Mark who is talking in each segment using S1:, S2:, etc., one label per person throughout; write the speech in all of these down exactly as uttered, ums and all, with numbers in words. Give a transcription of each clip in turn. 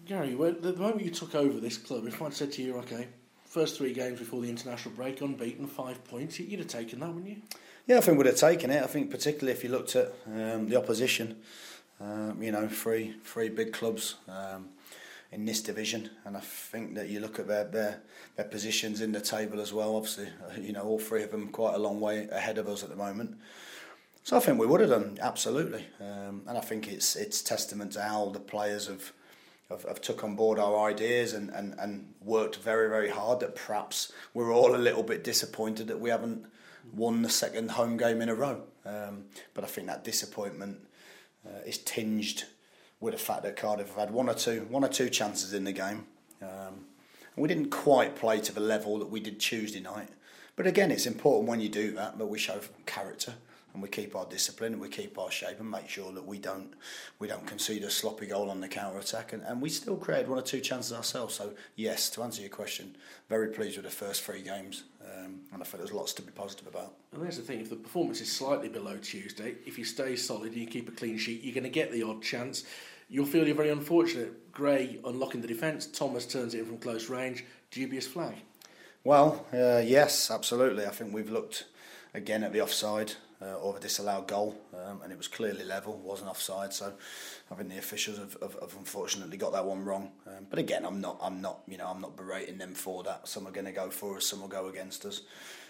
S1: Gary, when, the moment you took over this club, if I'd said to you, okay, first three games before the international break, unbeaten, five points, you'd have taken that, wouldn't you?
S2: Yeah, I think we'd have taken it. I think particularly if you looked at um, the opposition, um, you know, three three big clubs um, in this division, and I think that you look at their, their their positions in the table as well. Obviously, you know, all three of them quite a long way ahead of us at the moment. So I think we would have done, absolutely, um, and I think it's it's testament to how the players have have, have took on board our ideas and, and, and worked very very hard. That perhaps we're all a little bit disappointed that we haven't won the second home game in a row. Um, but I think that disappointment uh, is tinged with the fact that Cardiff have had one or two one or two chances in the game. Um, and we didn't quite play to the level that we did Tuesday night. But again, it's important when you do that that we show character and we keep our discipline and we keep our shape and make sure that we don't we don't concede a sloppy goal on the counter attack. And, and we still created one or two chances ourselves. So yes, to answer your question, very pleased with the first three games. Um, and I think there's lots to be positive about.
S1: And there's the thing, if the performance is slightly below Tuesday, if you stay solid and you keep a clean sheet, you're going to get the odd chance. You'll feel you're very unfortunate. Gray unlocking the defence, Thomas turns it in from close range, dubious flag.
S2: Well, uh, yes, absolutely. I think we've looked again at the offside uh, or the disallowed goal, um, and it was clearly level, wasn't offside. So I think the officials have, have, have unfortunately got that one wrong. Um, but again, I'm not, I'm not, you know, I'm not berating them for that. Some are going to go for us, some will go against us.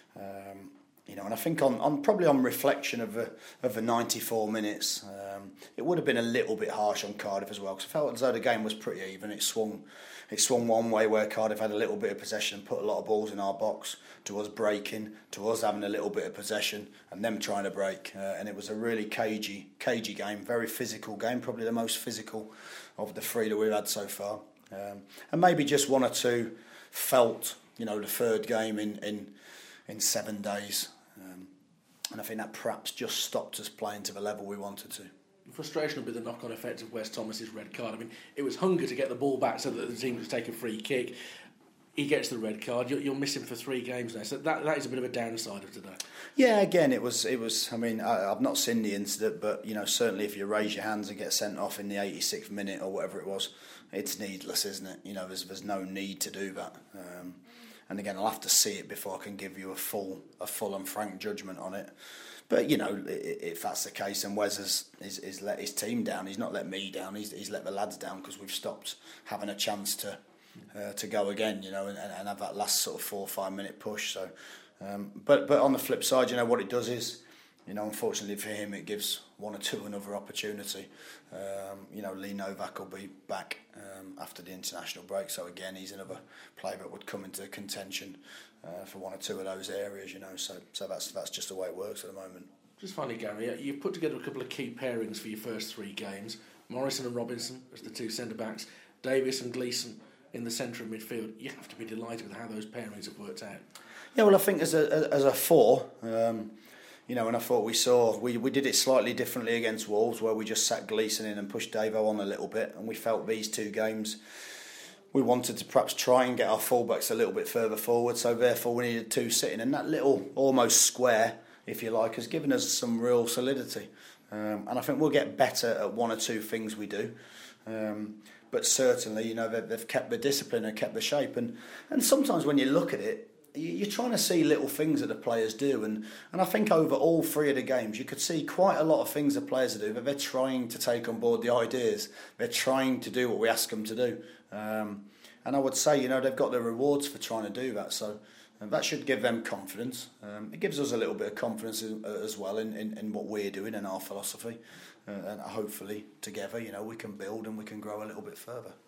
S2: Um, you know, and I think on, on probably on reflection of the of the ninety-four minutes, um, it would have been a little bit harsh on Cardiff as well, because I felt as though the game was pretty even. It swung, it swung one way where Cardiff had a little bit of possession and put a lot of balls in our box, to us breaking, to us having a little bit of possession and them trying to break. Uh, and it was a really cagey, cagey game, very physical game, probably the most physical of the three that we've had so far. Um, and maybe just one or two felt, you know, the third game in in, in seven days. Um, and I think that perhaps just stopped us playing to the level we wanted to.
S1: Frustration will be the knock-on effect of Wes Thomas's red card. I mean, it was hunger to get the ball back so that the team could take a free kick. He gets the red card. You'll, you'll miss him for three games now. So that that is a bit of a downside of today. Yeah,
S2: again, it was. It was. I mean, I, I've not seen the incident, but you know, certainly if you raise your hands and get sent off in the eighty-sixth minute or whatever it was, it's needless, isn't it? You know, there's there's no need to do that. Um, and again, I'll have to see it before I can give you a full a full and frank judgment on it. But you know, if that's the case, and Wes has, has, has let his team down, he's not let me down. He's he's let the lads down because we've stopped having a chance to. Uh, to go again, you know, and, and have that last sort of four or five minute push. So, um, but but on the flip side, you know, what it does is, you know, unfortunately for him, it gives one or two another opportunity. Um, you know, Lee Novak will be back um, after the international break, so again, he's another player that would come into contention uh, for one or two of those areas, you know. So so that's that's just the way it works at the moment.
S1: Just finally, Gary, you've put together a couple of key pairings for your first three games: Morrison and Robinson as the two centre backs, Davis and Gleeson in the centre of midfield. You have to be delighted with how those pairings have worked out.
S2: Yeah, well, I think as a as a four, um, you know, and I thought we saw we, we did it slightly differently against Wolves, where we just sat Gleeson in and pushed Davo on a little bit, and we felt these two games we wanted to perhaps try and get our fullbacks a little bit further forward, so therefore we needed two sitting, and that little almost square, if you like, has given us some real solidity, um, and I think we'll get better at one or two things we do. Um, But certainly, you know, they've kept the discipline and kept the shape. And, and sometimes when you look at it, you're trying to see little things that the players do. And, and I think over all three of the games, you could see quite a lot of things the players do, but they're trying to take on board the ideas. They're trying to do what we ask them to do. Um, and I would say, you know, they've got their rewards for trying to do that. So and that should give them confidence. Um, it gives us a little bit of confidence as well in, in, in what we're doing and our philosophy. Uh, and hopefully together, you know, we can build and we can grow a little bit further.